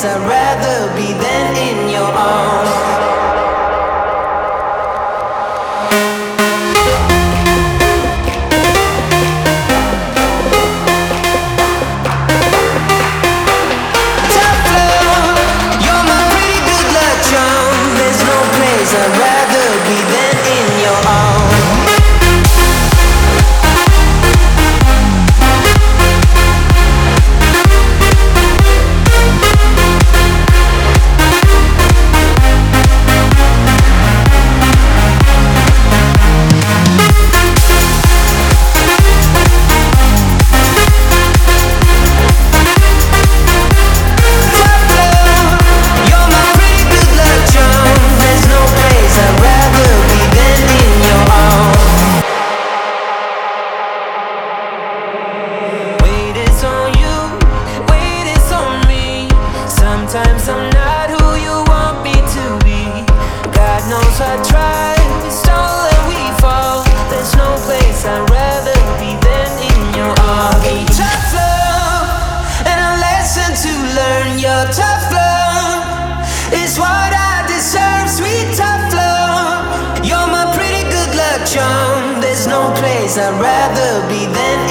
place I'd rather be than in your arms. I'd rather be than in your arms. Sometimes I'm not who you want me to be. God knows I try, it's all that we fall. There's no place I'd rather be than in your arms. Tough love, and a lesson to learn. Your tough love is what I deserve. Sweet tough love, you're my pretty good luck charm. There's no place I'd rather be than